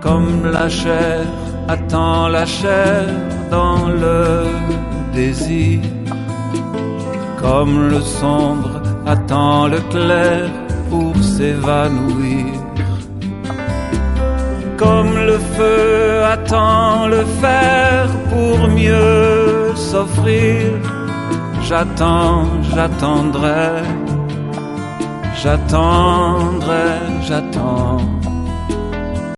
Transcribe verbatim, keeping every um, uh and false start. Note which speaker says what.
Speaker 1: comme la chair attend la chair dans le désir, comme le sombre attend le clair pour s'évanouir, comme le feu attend le fer pour mieux s'offrir. J'attends, j'attendrai, j'attendrai, j'attends.